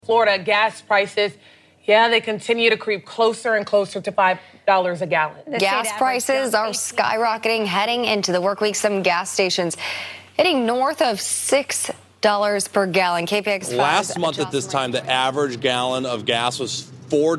Florida gas prices, yeah, they continue to creep closer and closer to $5 a gallon. Gas prices are skyrocketing heading into the work week. Some gas stations hitting north of $6 per gallon. KPIX last month at this time, the average gallon of gas was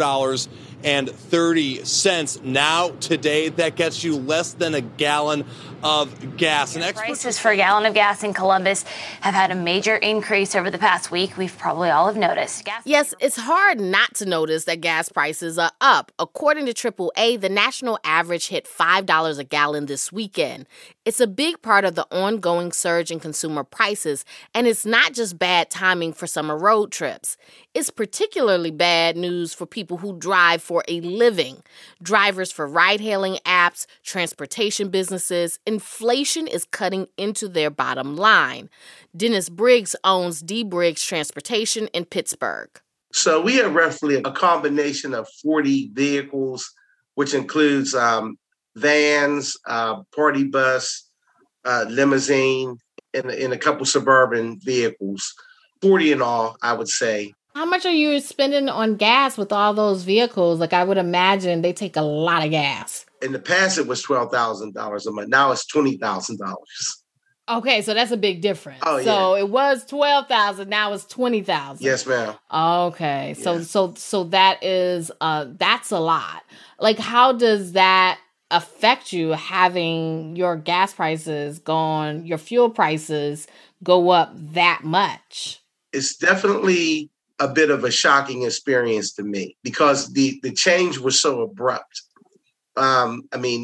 $4.30. Now, today, that gets you less than a gallon of gas. And prices for a gallon of gas in Columbus have had a major increase over the past week. We've probably all have noticed. Yes, it's hard not to notice that gas prices are up. According to AAA, the national average hit $5 a gallon this weekend. It's a big part of the ongoing surge in consumer prices, and it's not just bad timing for summer road trips. It's particularly bad news for people who drive for a living. Drivers for ride-hailing apps, transportation businesses. Inflation is cutting into their bottom line. Dennis Briggs owns D. Briggs Transportation in Pittsburgh. So we have roughly a combination of 40 vehicles, which includes vans, party bus, limousine, and a couple suburban vehicles. 40 in all, I would say. How much are you spending on gas with all those vehicles? Like, I would imagine they take a lot of gas. In the past, it was $12,000 a month. Now it's $20,000. Okay, so that's a big difference. Oh, yeah. So it was $12,000, now it's $20,000. Yes, ma'am. Okay, Yeah. so that is that's a lot. Like, how does that affect you having your gas prices gone, your fuel prices go up that much? It's definitely a bit of a shocking experience to me because the change was so abrupt. I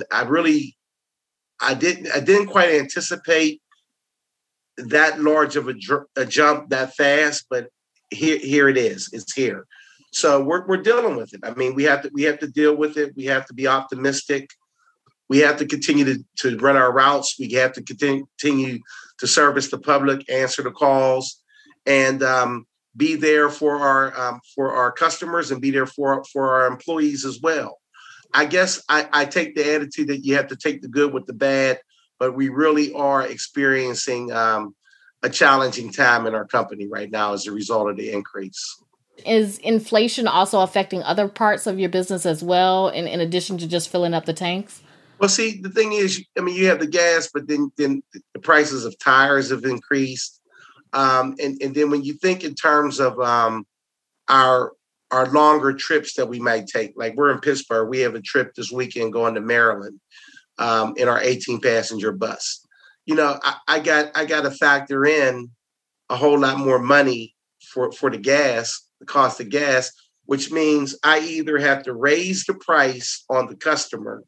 didn't quite anticipate that large of a jump that fast, but here it is. It's here. So we're dealing with it. I mean, we have to deal with it. We have to be optimistic. We have to continue to run our routes. We have to continue to service the public, answer the calls, and be there for our customers and be there for our employees as well. I guess I take the attitude that you have to take the good with the bad, but we really are experiencing a challenging time in our company right now as a result of the increase. Is inflation also affecting other parts of your business as well, in addition to just filling up the tanks? Well, see, the thing is, I mean, you have the gas, but then the prices of tires have increased. And then when you think in terms of our longer trips that we might take, like we're in Pittsburgh, we have a trip this weekend going to Maryland in our 18-passenger bus. You know, I got to factor in a whole lot more money for the gas, the cost of gas, which means I either have to raise the price on the customer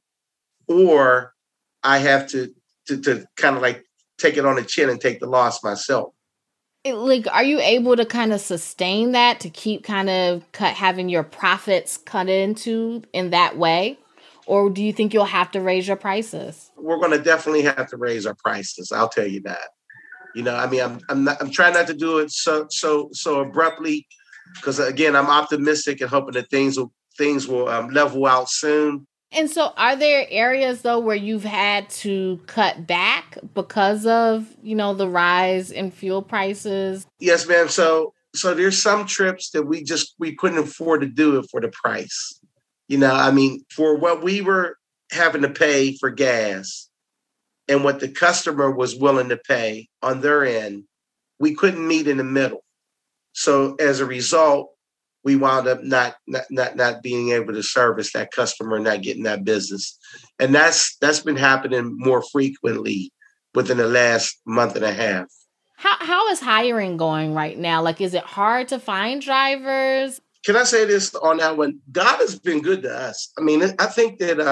or I have to kind of like take it on the chin and take the loss myself. Like, are you able to kind of sustain that to keep kind of having your profits cut into in that way? Or do you think you'll have to raise your prices? We're going to definitely have to raise our prices. I'll tell you that. You know, I mean, I'm trying not to do it so abruptly because, again, I'm optimistic and hoping that things will level out soon. And so are there areas, though, where you've had to cut back because of, you know, the rise in fuel prices? Yes, ma'am. So there's some trips that we couldn't afford to do it for the price. You know, I mean, for what we were having to pay for gas and what the customer was willing to pay on their end, we couldn't meet in the middle. So as a result, we wound up not being able to service that customer, not getting that business. And that's been happening more frequently within the last month and a half. How is hiring going right now? Like, is it hard to find drivers? Can I say this on that one? God has been good to us. I mean, I think that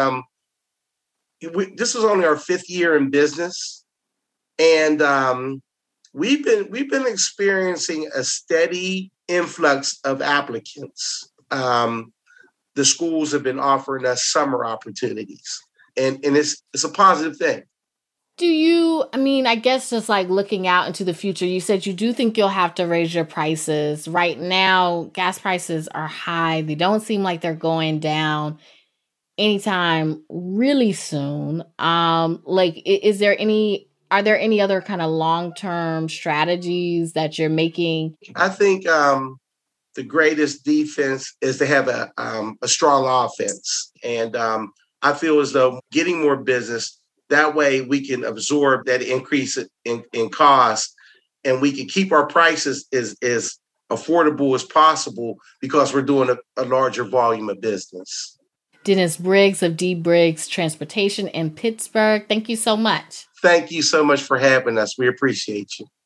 this is only our 5th year in business. And we've been experiencing a steady influx of applicants. The schools have been offering us summer opportunities, and it's a positive thing. Do you, I mean, I guess just like looking out into the future, you said you do think you'll have to raise your prices. Right now, gas prices are high. They don't seem like they're going down anytime really soon. Like, are there any other kind of long-term strategies that you're making? I think the greatest defense is to have a strong offense. And I feel as though getting more business, that way we can absorb that increase in cost, and we can keep our prices as affordable as possible because we're doing a larger volume of business. Dennis Briggs of D. Briggs Transportation in Pittsburgh, thank you so much. Thank you so much for having us. We appreciate you.